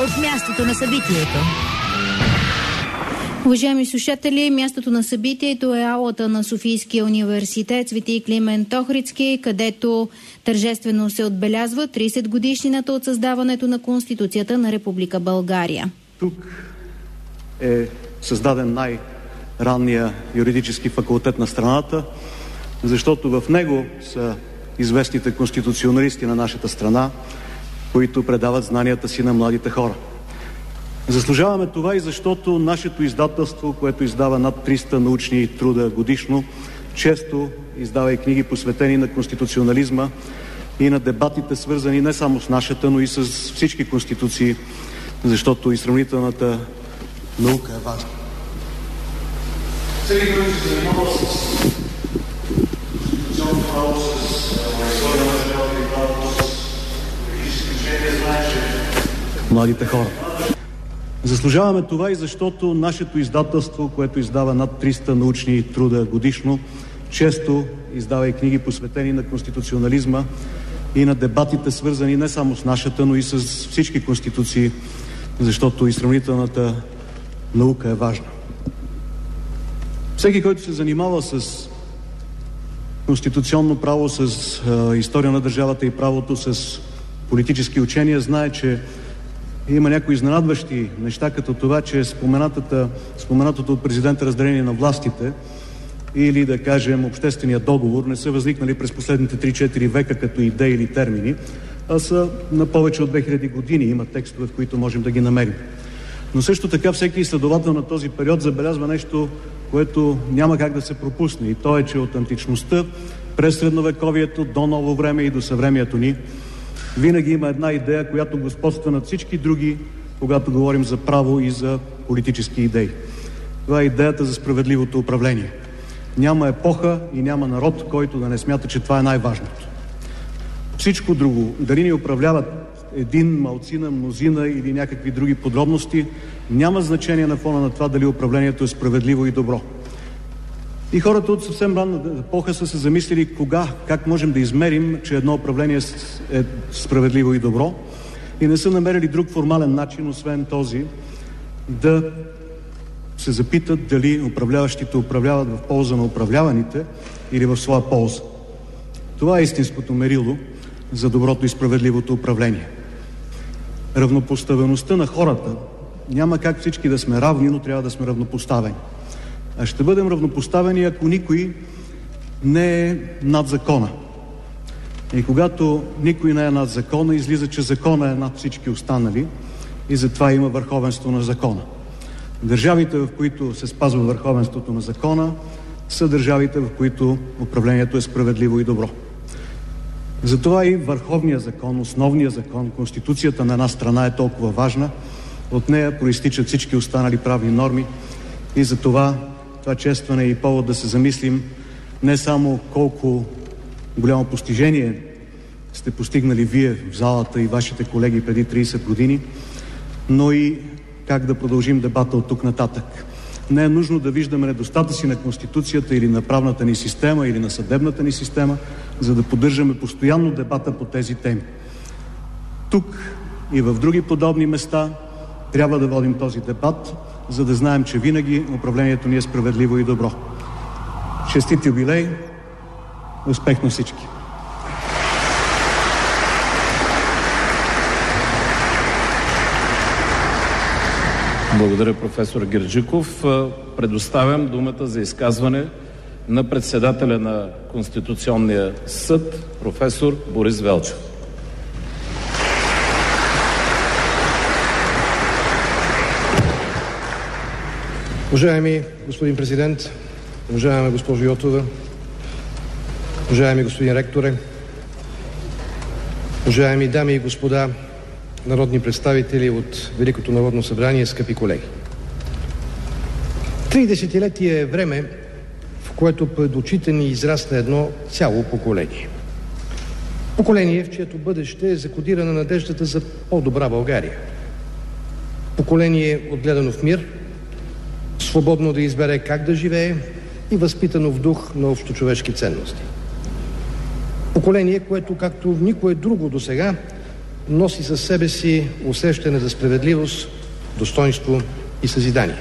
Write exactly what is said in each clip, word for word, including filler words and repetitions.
от мястото на събитието. Уважаеми слушатели, мястото на събитието е аулата на Софийския университет Свети Климент Охридски, където тържествено се отбелязва тридесет годишнината от създаването на Конституцията на Република България. Тук е създаден най-ранния юридически факултет на страната, защото в него са известните конституционалисти на нашата страна, които предават знанията си на младите хора. Заслужаваме това и защото нашето издателство, което издава над триста научни труда годишно, често издава и книги посветени на конституционализма и на дебатите, свързани не само с нашата, но и с всички конституции, защото и сравнителната наука е важна. Всеки, който се занимава с конституционно право, с история на държавата и правото, с политически учения, знае, че младите хора. Заслужаваме това и защото нашето издателство, което издава над триста научни труда годишно, често издава и книги посветени на конституционализма и на дебатите, свързани не само с нашата, но и с всички конституции, защото и сравнителната наука е важна. Всеки, който се занимава с конституционно право, с а, история на държавата и правото, с политически учения, знае, че има някои изненадващи неща, като това, че споменатото от президента разделение на властите или, да кажем, обществения договор не са възникнали през последните три-четири века като идеи или термини, а са на повече от две хиляди години. Има текстове, в които можем да ги намерим. Но също така всеки изследовател на този период забелязва нещо, което няма как да се пропусне. И то е, че от античността през средновековието до ново време и до съвремието ни винаги има една идея, която господства над всички други, когато говорим за право и за политически идеи. Това е идеята за справедливото управление. Няма епоха и няма народ, който да не смята, че това е най-важното. Всичко друго, дали ни управляват един, малцина, мнозина или някакви други подробности, няма значение на фона на това дали управлението е справедливо и добро. И хората от съвсем ранна епоха са се замислили кога, как можем да измерим, че едно управление е справедливо и добро, и не са намерили друг формален начин, освен този, да се запитат дали управляващите управляват в полза на управляваните или в своя полза. Това е истинското мерило за доброто и справедливото управление. Равнопоставеността на хората, няма как всички да сме равни, но трябва да сме равнопоставени. А ще бъдем равнопоставени, ако никой не е над закона. И когато никой не е над закона, излиза, че закона е над всички останали и затова има върховенство на закона. Държавите, в които се спазва върховенството на закона, са държавите, в които управлението е справедливо и добро. Затова и върховният закон, основният закон, Конституцията на една страна е толкова важна. От нея проистичат всички останали правни норми и затова това честване е и повод да се замислим не само колко голямо постижение сте постигнали вие в залата и вашите колеги преди тридесет години, но и как да продължим дебата от тук нататък. Не е нужно да виждаме недостатъци на Конституцията или на правната ни система или на съдебната ни система, за да поддържаме постоянно дебата по тези теми. Тук и в други подобни места трябва да водим този дебат, за да знаем, че винаги управлението ни е справедливо и добро. Честит юбилей! Успех на всички! Благодаря, професор Герджиков. Предоставям думата за изказване на председателя на Конституционния съд, професор Борис Велчев. Уважаеми господин президент, уважаема госпожо Йотова, уважаеми господин ректоре, уважаеми дами и господа народни представители от Великото народно събрание, скъпи колеги. Три десетилетия е време, в което пред очите ни израсна едно цяло поколение. Поколение, в чието бъдеще е закодирана надеждата за по-добра България. Поколение, отгледано в мир, свободно да избере как да живее и възпитано в дух на общочовешки ценности. Поколение, което, както никое друго досега, носи със себе си усещане за справедливост, достойнство и съзидание.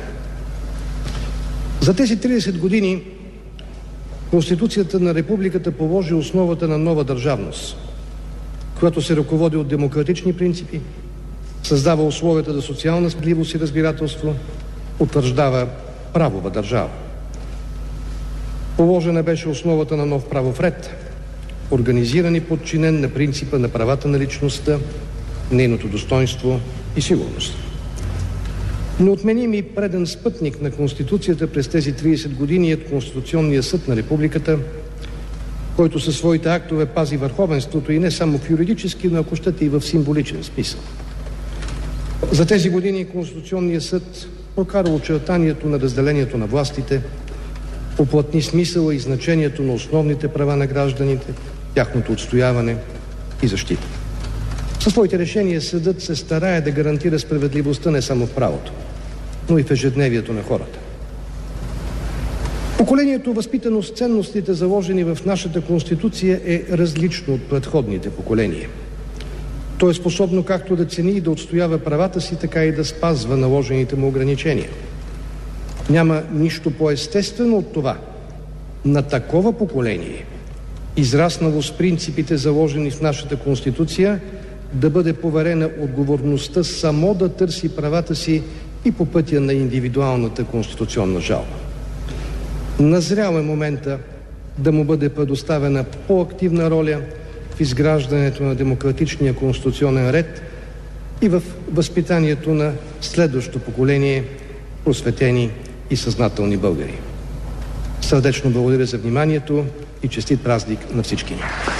За тези тридесет години Конституцията на Републиката положи основата на нова държавност, която се ръководи от демократични принципи, създава условията за социална справедливост и разбирателство, утвърждава правова държава. Положена беше основата на нов правов ред, организиран и подчинен на принципа на правата на личността, нейното достойнство и сигурност. Неотменим и преден спътник на Конституцията през тези тридесет години е Конституционния съд на Републиката, който със своите актове пази върховенството и не само в юридически, но ако щете и в символичен смисъл. За тези години Конституционният съд прокара очертанието на разделението на властите, уплътни смисъла и значението на основните права на гражданите, тяхното отстояване и защита. Със своите решения съдът се старае да гарантира справедливостта не само в правото, но и в ежедневието на хората. Поколението, възпитано с ценностите, заложени в нашата Конституция, е различно от предходните поколения. То е способно както да цени и да отстоява правата си, така и да спазва наложените му ограничения. Няма нищо по-естествено от това на такова поколение, израснало с принципите, заложени в нашата Конституция, да бъде поверена отговорността само да търси правата си и по пътя на индивидуалната конституционна жалба. Назрял е момента да му бъде предоставена по-активна роля в изграждането на демократичния конституционен ред и в възпитанието на следващото поколение просветени и съзнателни българи. Сърдечно благодаря за вниманието и честит празник на всички ни!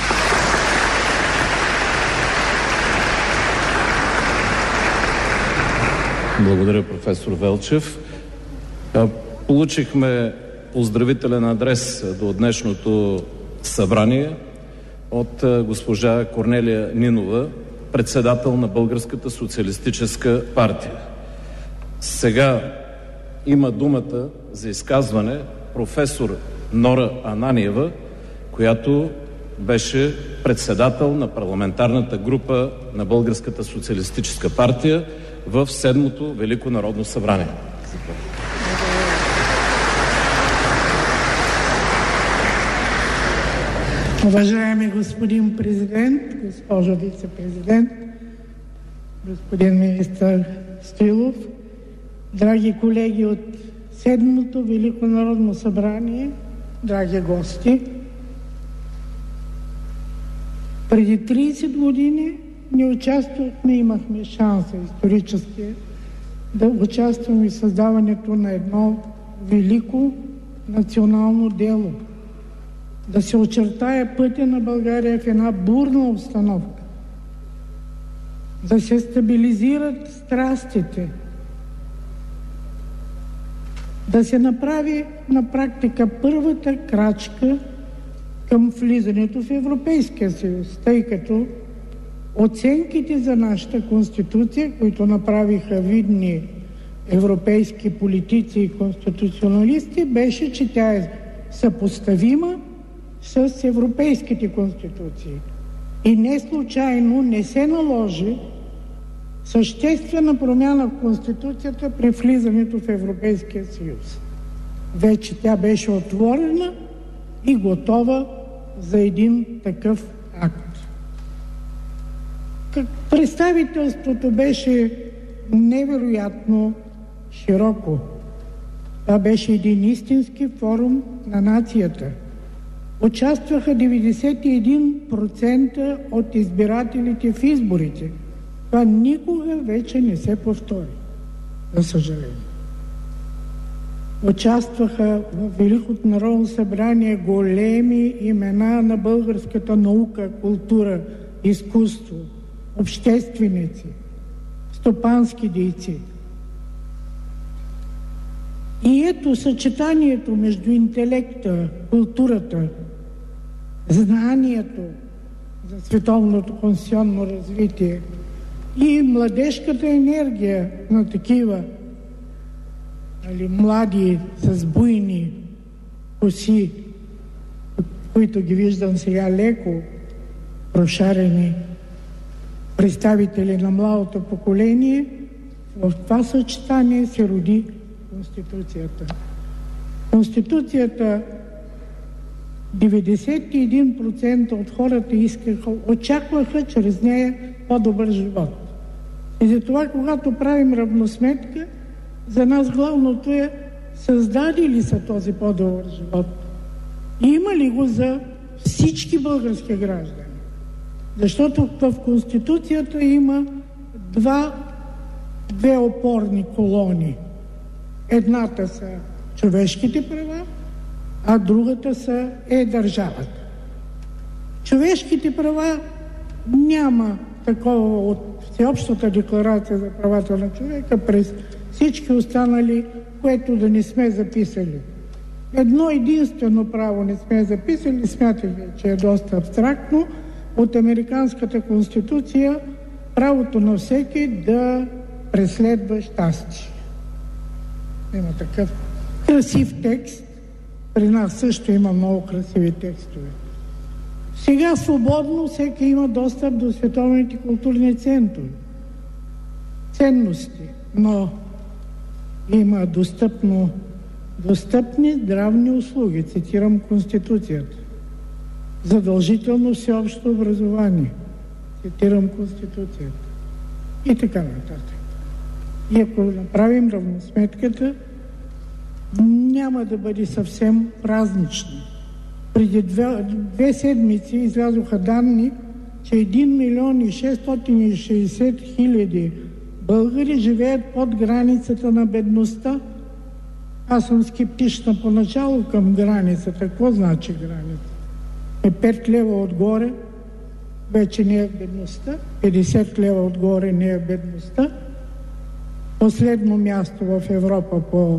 Благодаря, професор Велчев. Получихме поздравителен адрес до днешното събрание от госпожа Корнелия Нинова, председател на Българската социалистическа партия. Сега има думата за изказване професор Нора Ананиева, която беше председател на парламентарната група на Българската социалистическа партия в Седмото Велико народно събрание. Уважаеми господин президент, госпожо вице-президент, господин министър Стоилов, драги колеги от Седмото Велико народно събрание, драги гости, преди тридесет години ние участвахме, имахме шанса исторически да участваме в създаването на едно велико национално дело, да се очертае пътя на България в една бурна обстановка, да се стабилизират страстите, да се направи на практика първата крачка към влизането в Европейския съюз, тъй като оценките за нашата Конституция, които направиха видни европейски политици и конституционалисти, беше, че тя е съпоставима с европейските конституции. И не случайно не се наложи съществена промяна в Конституцията при влизането в Европейския съюз. Вече тя беше отворена и готова за един такъв акт. Представителството беше невероятно широко. Това беше един истински форум на нацията. Участваха деветдесет и един процента от избирателите в изборите. Това никога вече не се повтори, за съжаление. Участваха в Великото народно събрание големи имена на българската наука, култура, изкуство, общественици, стопански дейци. И ето съчетанието между интелекта, културата, знанието за световното конституционно развитие и младежката енергия на такива али, млади с буйни коси, които ги виждам сега леко прошарени, представители на младото поколение, в това съчетание се роди Конституцията. Конституцията деветдесет и един процента от хората искаха, очакваха чрез нея по-добър живот. И затова, когато правим равносметка, за нас главното е създаде ли са този по-добър живот? И има ли го за всички български граждани? Защото в Конституцията има два, две опорни колони. Едната са човешките права, а другата са е държавата. Човешките права няма такова от Всеобщата декларация за правата на човека през всички останали, което да не сме записали. Едно единствено право не сме записали, смятах, че е доста абстрактно, от Американската конституция правото на всеки да преследва щастие. Има такъв красив текст. При нас също има много красиви текстове. Сега свободно всеки има достъп до световните културни центрове. Ценности, но има достъпно, достъпни здравни услуги, цитирам Конституцията. Задължително всеобщо образование, цитирам Конституцията. И така нататък. И ако направим равносметката, няма да бъде съвсем празнично. Преди две, две седмици излязоха данни, че един милион и шестстотин и шейсет хиляди българи живеят под границата на бедността. Аз съм скептична поначало към границата. Какво значи граница? Е пет лева отгоре вече не е бедността, петдесет лева отгоре не е бедността. Последно място в Европа по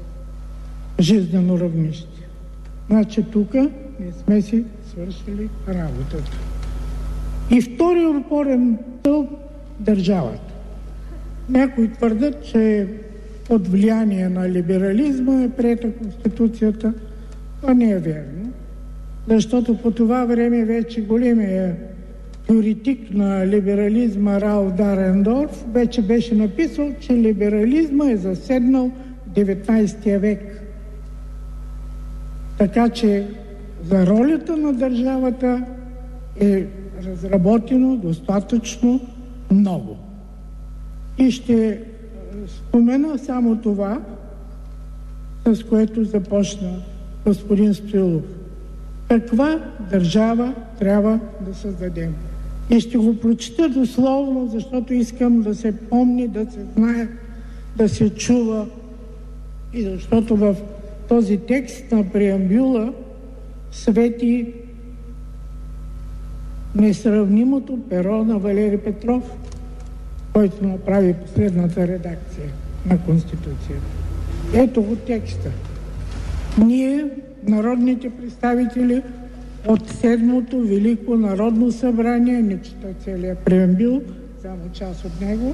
жизнено равнище. Значи тук не сме си свършили работата. И втори опорен стълб – държавата. Някои твърдят, че под влияние на либерализма е приета Конституцията. Това не е верно, защото по това време вече големия теоретик на либерализма Ралф Дарендорф вече беше написал, че либерализма е заседнал в деветнайсети век. Така че за ролята на държавата е разработено достатъчно много. И ще спомена само това, с което започна господин Стоилов. Каква държава трябва да създадем? И ще го прочита дословно, защото искам да се помни, да се знае, да се чува. И защото в този текст на преамбюла свети несравнимото перо на Валери Петров, който направи последната редакция на Конституцията. Ето го текста. Ние, народните представители от Седмото Велико народно събрание, не чета целият преамбюл, само част от него,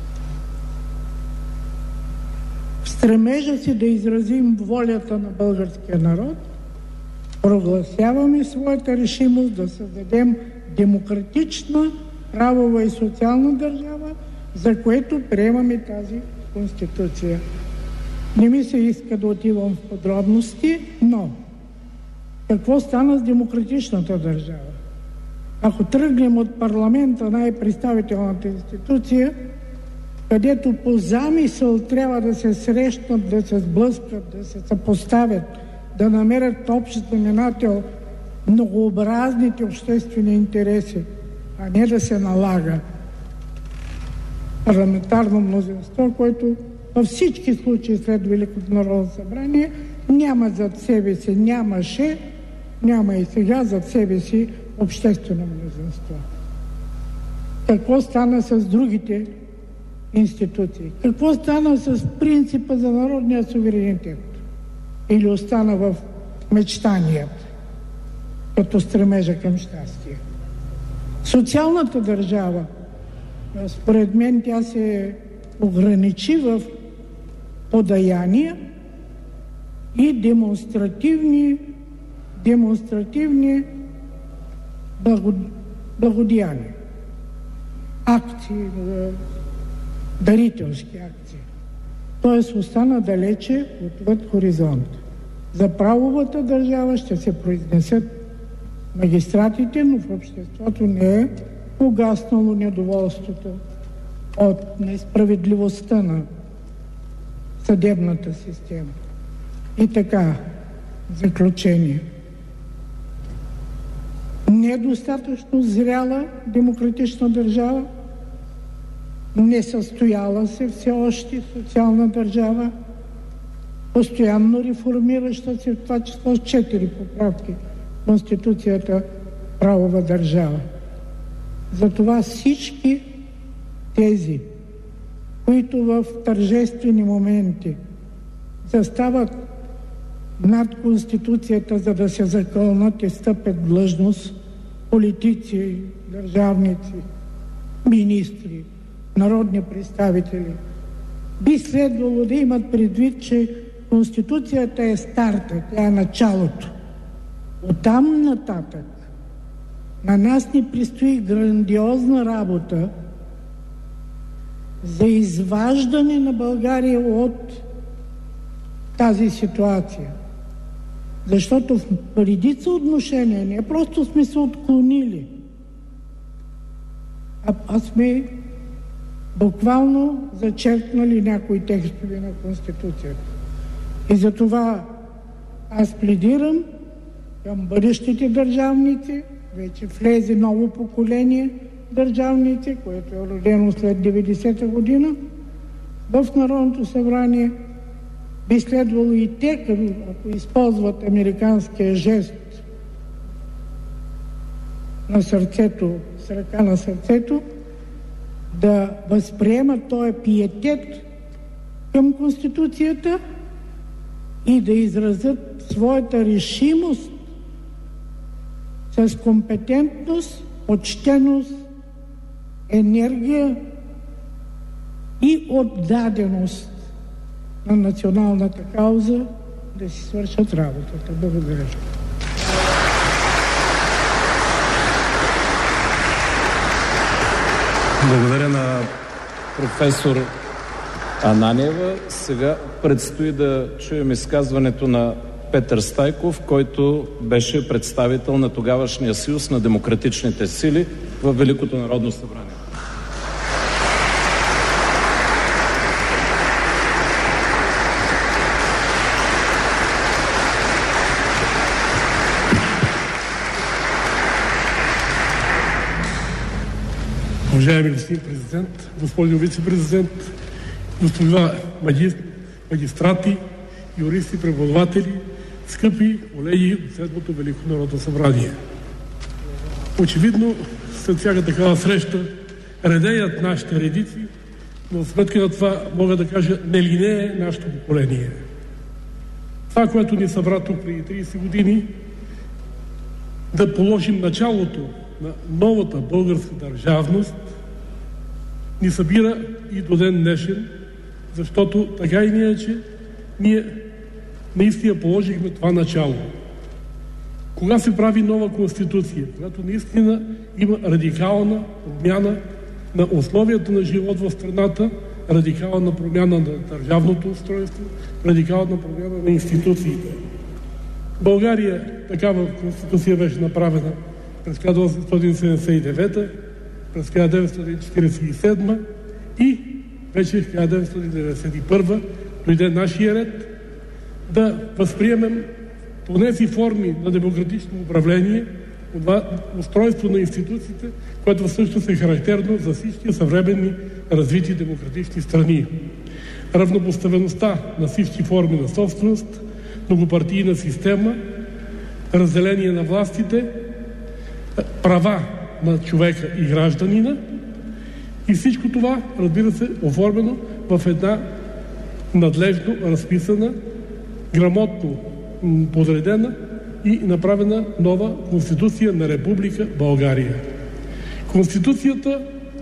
в стремежа си да изразим волята на българския народ, прогласяваме своята решимост да създадем демократична, правова и социална държава, за което приемаме тази Конституция. Не ми се иска да отивам в подробности, но какво стана с демократичната държава? Ако тръгнем от парламента, най-представителната институция, където по замисъл трябва да се срещнат, да се сблъскат, да се съпоставят, да намерят общ знаменател многообразните обществени интереси, а не да се налага парламентарно мнозинство, което във всички случаи след Великото народно събрание няма зад себе си, нямаше, няма и сега зад себе си обществено мнозинство. Какво стана с другите институции? Какво стана с принципа за народния суверенитет? Или остана в мечтанията, като стремежа към щастие? Социалната държава, според мен, тя се ограничи в подаяния и демонстративни, демонстративни благо, благодеяния. акции, дарителски акции. Тоест остана далече отвъд хоризонт. За правовата държава ще се произнесат магистратите, но в обществото не е погаснало недоволството от несправедливостта на съдебната система. И така, заключение. Недостатъчно зряла демократична държава, несъстояла се все още социална държава, постоянно реформираща се, в това число с четири поправки в Конституцията, правова държава. Затова всички тези, които в тържествени моменти застават над Конституцията, за да се закълнат и стъпят длъжност, политици, държавници, министри, народни представители, би следвало да имат предвид, че Конституцията е старта, тя е началото. Оттам нататък на нас ни предстои грандиозна работа за изваждане на България от тази ситуация. Защото в редица отношения не просто сме се отклонили, а, а сме буквално зачеркнали някои текстове на Конституцията. И затова аз пледирам към бъдещите държавници, вече влезе ново поколение държавници, което е родено след деветдесета година, в Народното събрание би следвало и те, ако използват американския жест на сърцето, с ръка на сърцето, да възприемат този пиетет към Конституцията и да изразят своята решимост с компетентност, почтеност, енергия и отдаденост на националната кауза да си свършат работата. Благодаря. Благодаря на професор Ананиева. Сега предстои да чуем изказването на Петър Стайков, който беше представител на тогавашния Съюз на демократичните сили в Великото народно събрание. Уважаеми господин президент, господин вице-президент, господа магистрати, юристи, преподаватели, скъпи колеги от Седмото Велико народно събрание. Очевидно, след всяка такава среща, редеят нашите редици, но в сметка на това мога да кажа, не линее нашето поколение. Това, което ни събра тук преди трийсет години, да положим началото на новата българска държавност, ни събира и до ден днешен, защото така и ние, че ние наистина положихме това начало. Кога се прави нова конституция, когато наистина има радикална промяна на условията на живот в страната, радикална промяна на държавното устройство, радикална промяна на институциите. В България такава конституция беше направена през хиляда осемстотин седемдесет и девета, през хиляда деветстотин четиридесет и седма и вече в хиляда деветстотин деветдесет и първа дойде нашия ред да възприемем по тези форми на демократично управление, това устройство на институциите, което всъщност е характерно за всички съвременни развити демократични страни. Равнопоставеността на всички форми на собственост, многопартийна система, разделение на властите, права на човека и гражданина и всичко това, разбира се, оформено в една надлежно разписана, грамотно подредена и направена нова Конституция на Република България. Конституцията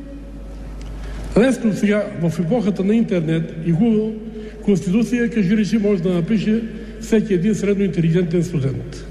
лесно сега, в епохата на интернет и Google, Конституция, кажи речи, може да напише всеки един средно интелигентен студент.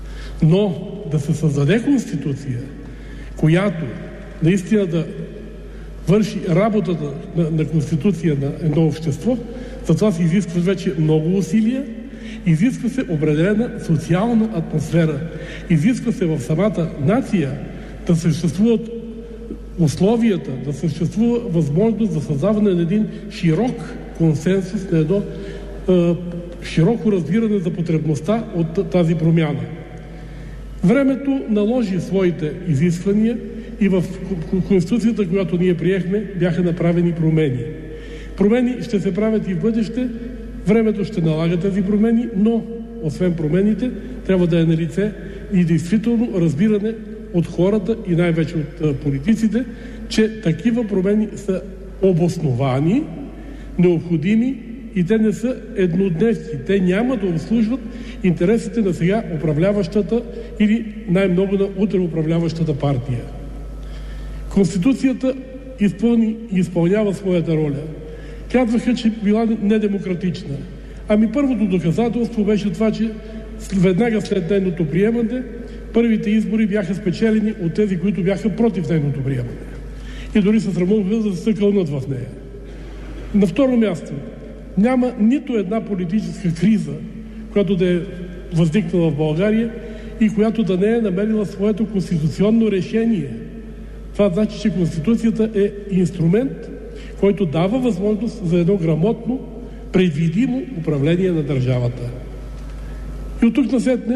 Но да се създаде Конституция, която наистина да върши работата на, на конституция на едно общество, за това се изисква вече много усилия, изисква се определена социална атмосфера, изисква се в самата нация да съществуват условията, да съществува възможност за създаване на един широк консенсус, на едно е, широко разбиране за потребността от тази промяна. Времето наложи своите изисквания и в Конституцията, която ние приехме, бяха направени промени. Промени ще се правят и в бъдеще, времето ще налага тези промени, но освен промените, трябва да е налице и действително разбиране от хората и най-вече от политиците, че такива промени са обосновани, необходими и те не са еднодневни. Те няма да обслужват интересите на сега управляващата или най-много на утре управляващата партия. Конституцията изпълни и изпълнява своята роля. Казваха, че била недемократична. Ами първото доказателство беше това, че веднага след нейното приемане първите избори бяха спечелени от тези, които бяха против нейното приемане. И дори се срамуваха да се кълнат в нея. На второ място, няма нито една политическа криза, която да е възникнала в България и която да не е намерила своето конституционно решение. Това значи, че Конституцията е инструмент, който дава възможност за едно грамотно, предвидимо управление на държавата. И от тук насетне,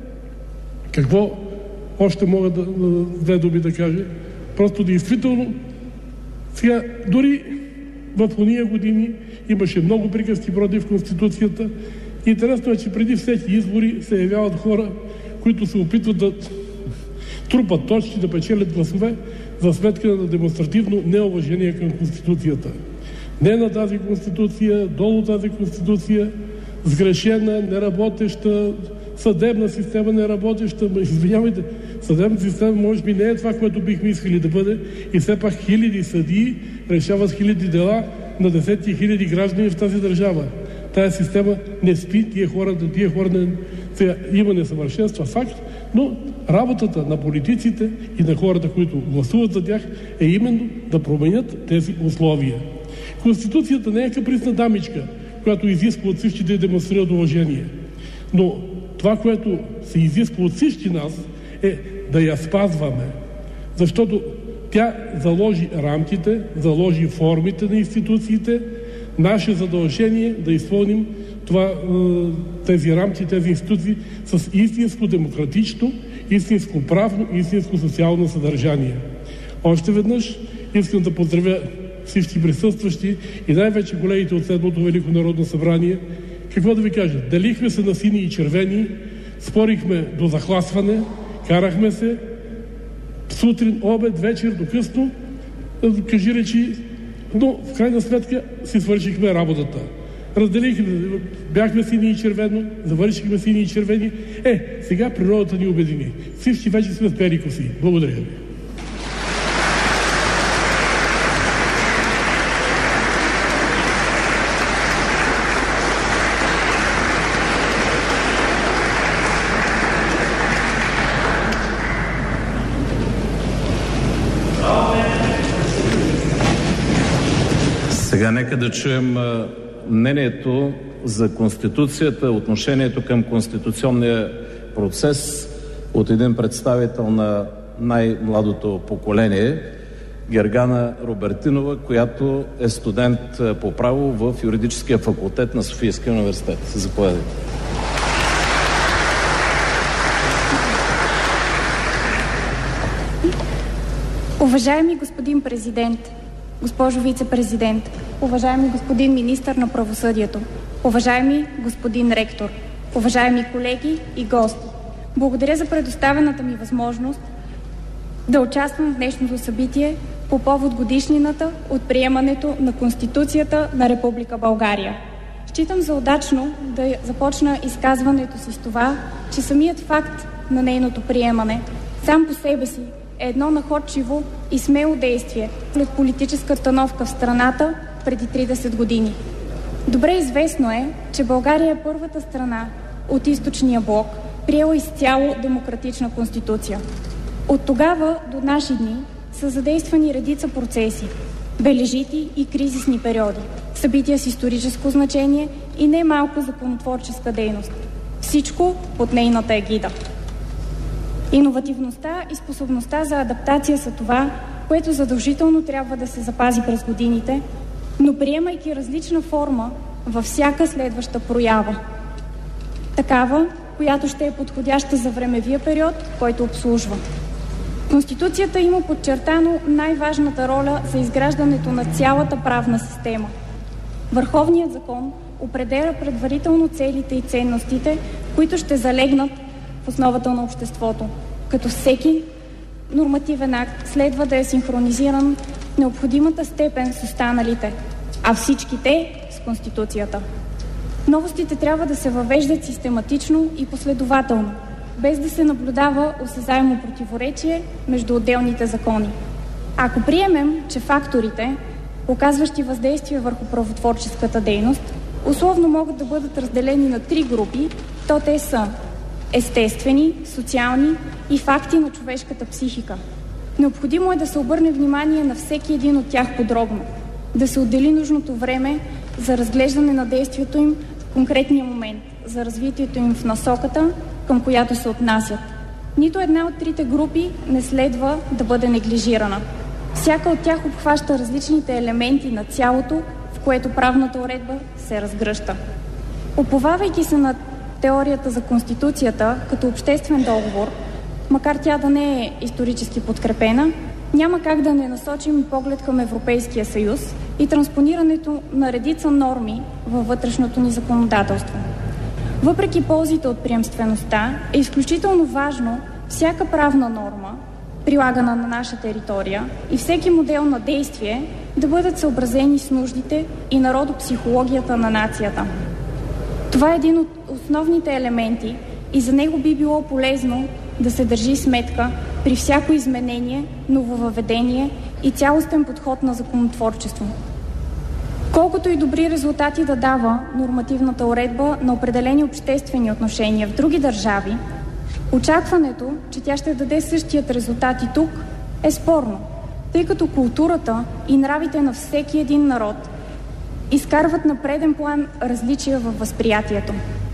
какво още мога да, две думи да кажа? Просто действително, сега, дори в ония години имаше много приказки против Конституцията. Интересно е, че преди всеки избори се явяват хора, които се опитват да трупат точки, да печелят гласове за сметка на демонстративно неуважение към Конституцията. Не на тази Конституция, долу тази Конституция, сгрешена, неработеща, съдебна система неработеща. Извинявайте, съдебната система може би не е това, което бихме искали да бъде и все пак хиляди съдии решават хиляди дела на десетки хиляди граждани в тази държава. Тая система не спи, тия хора, тия хора не, сега, има несъвършенства, факт, но работата на политиците и на хората, които гласуват за тях, е именно да променят тези условия. Конституцията не е капризна дамичка, която изисква от всички да демонстрират уважение. Но това, което се изисква от всички нас, е да я спазваме. Защото тя заложи рамките, заложи формите на институциите. Наше задължение да изпълним това, тези рамки, тези институции с истинско демократично, истинско правно, истинско социално съдържание. Още веднъж искам да поздравя всички присъстващи и най-вече колегите от Седмото Велико народно събрание. Какво да ви кажа? Делихме се на сини и червени, спорихме до захласване, карахме се сутрин, обед, вечер, до късно, кажи речи, но в крайна сметка си свършихме работата. Разделихме, бяхме сини и червено, завършихме сини и червени. Е, сега природата ни обедини. Всички вече сме с бели коси. Благодаря ви. Сега нека да чуем мнението за Конституцията, отношението към конституционния процес от един представител на най-младото поколение, Гергана Робертинова, която е студент по право в юридическия факултет на Софийския университет. Заповядайте. Уважаеми господин президент, госпожо вице-президент, уважаеми господин министър на правосъдието, уважаеми господин ректор, уважаеми колеги и гости, благодаря за предоставената ми възможност да участвам в днешното събитие по повод годишнината от приемането на Конституцията на Република България. Считам за удачно да започна изказването си с това, че самият факт на нейното приемане сам по себе си е едно находчиво и смело действие след политическа обстановка в страната преди тридесет години. Добре известно е, че България е първата страна от източния блок, приела изцяло демократична конституция. От тогава до наши дни са задействани редица процеси, бележити и кризисни периоди, събития с историческо значение и не малко законотворческа дейност. Всичко под нейната егида. Иновативността и способността за адаптация са това, което задължително трябва да се запази през годините, но приемайки различна форма във всяка следваща проява. Такава, която ще е подходяща за времевия период, който обслужва. Конституцията има подчертано най-важната роля за изграждането на цялата правна система. Върховният закон определя предварително целите и ценностите, които ще залегнат в основата на обществото, като всеки нормативен акт следва да е синхронизиран в необходимата степен с останалите, а всички те с Конституцията. Новостите трябва да се въвеждат систематично и последователно, без да се наблюдава осезаемо противоречие между отделните закони. Ако приемем, че факторите, оказващи въздействие върху правотворческата дейност, условно могат да бъдат разделени на три групи, то те са естествени, социални и факти на човешката психика. Необходимо е да се обърне внимание на всеки един от тях подробно, да се отдели нужното време за разглеждане на действието им в конкретния момент, за развитието им в насоката, към която се отнасят. Нито една от трите групи не следва да бъде неглижирана. Всяка от тях обхваща различните елементи на цялото, в което правната уредба се разгръща. Уповавайки се на теорията за Конституцията като обществен договор, макар тя да не е исторически подкрепена, няма как да не насочим поглед към Европейския съюз и транспонирането на редица норми във вътрешното ни законодателство. Въпреки ползите от приемствеността, е изключително важно всяка правна норма, прилагана на наша територия, и всеки модел на действие да бъдат съобразени с нуждите и народопсихологията на нацията. Това е един от основните елементи и за него би било полезно да се държи сметка при всяко изменение, нововъведение и цялостен подход на законотворчество. Колкото и добри резултати да дава нормативната уредба на определени обществени отношения в други държави, очакването, че тя ще даде същият резултат и тук, е спорно, тъй като културата и нравите на всеки един народ изкарват на преден план различия във възприятието.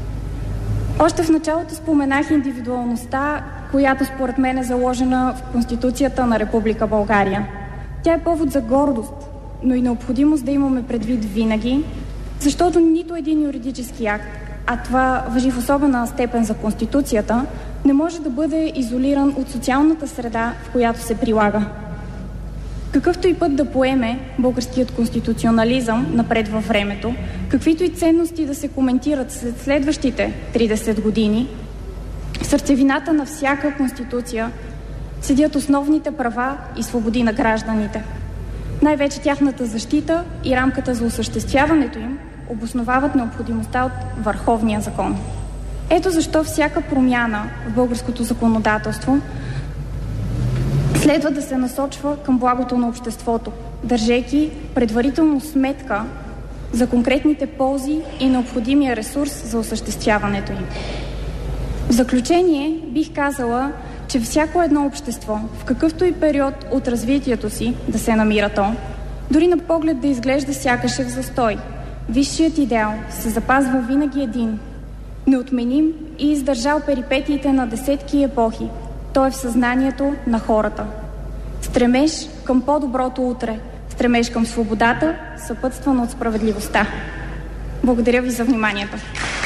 Още в началото споменах индивидуалността, която според мен е заложена в Конституцията на Република България. Тя е повод за гордост, но и необходимост да имаме предвид винаги, защото нито един юридически акт, а това важи в особена степен за Конституцията, не може да бъде изолиран от социалната среда, в която се прилага. Какъвто и път да поеме българският конституционализъм напред във времето, каквито и ценности да се коментират след следващите тридесет години, в сърцевината на всяка конституция седят основните права и свободи на гражданите. Най-вече тяхната защита и рамката за осъществяването им обосновават необходимостта от върховния закон. Ето защо всяка промяна в българското законодателство следва да се насочва към благото на обществото, държейки предварително сметка за конкретните ползи и необходимия ресурс за осъществяването им. В заключение бих казала, че всяко едно общество, в какъвто и период от развитието си да се намира то, дори на поглед да изглежда сякаш е в застой, висшият идеал се запазва винаги един, неотменим и издържал перипетиите на десетки епохи. Той е в съзнанието на хората. Стремеж към по-доброто утре, стремеж към свободата, съпътстван от справедливостта. Благодаря ви за вниманието.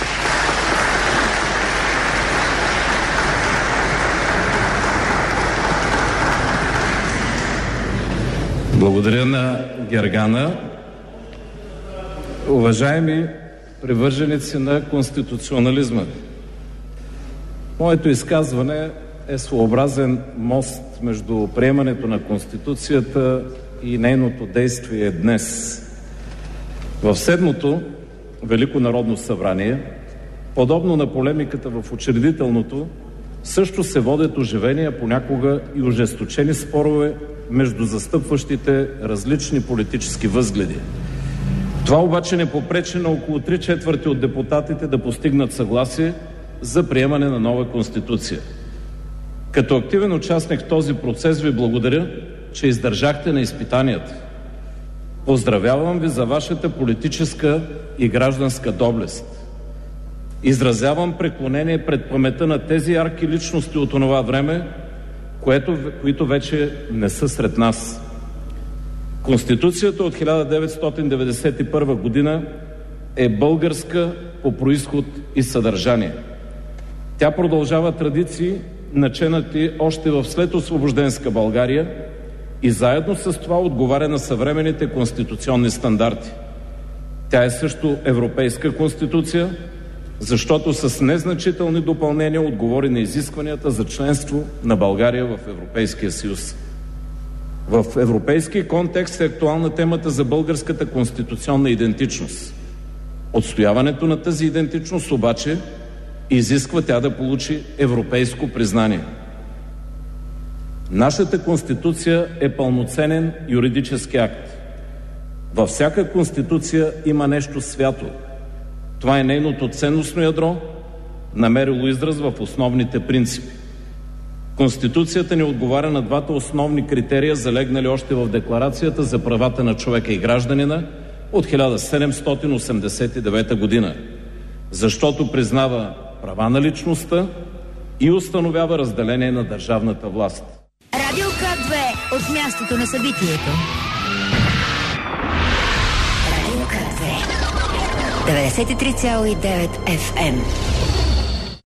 Благодаря на Гергана. Уважаеми привърженици на конституционализма, моето изказване е своеобразен мост между приемането на Конституцията и нейното действие днес. В седмото Велико народно събрание, подобно на полемиката в учредителното, също се водят оживени, а понякога и ожесточени спорове между застъпващите различни политически възгледи. Това обаче не попречи на около три четвърти от депутатите да постигнат съгласие за приемане на нова Конституция. Като активен участник в този процес ви благодаря че издържахте на изпитанията. Поздравявам ви за вашата политическа и гражданска доблест. Изразявам преклонение пред паметта на тези ярки личности от онова време, което, които вече не са сред нас. Конституцията от хиляда деветстотин деветдесет и първа година е българска по произход и съдържание. Тя продължава традиции, наченати още в следосвобожденска България и заедно с това отговаря на съвременните конституционни стандарти. Тя е също европейска конституция, защото с незначителни допълнения отговори на изискванията за членство на България в Европейския съюз. В европейски контекст е актуална темата за българската конституционна идентичност. Отстояването на тази идентичност обаче изисква тя да получи европейско признание. Нашата Конституция е пълноценен юридически акт. Във всяка Конституция има нещо свято. Това е нейното ценностно ядро, намерило израз в основните принципи. Конституцията ни отговаря на двата основни критерия, залегнали още в Декларацията за правата на човека и гражданина от хиляда седемстотин осемдесет и девета година, защото признава права на личността и установява разделение на държавната власт. Радио К две от мястото на събитието. Радио К две деветдесет и три цяло и девет Еф Ем.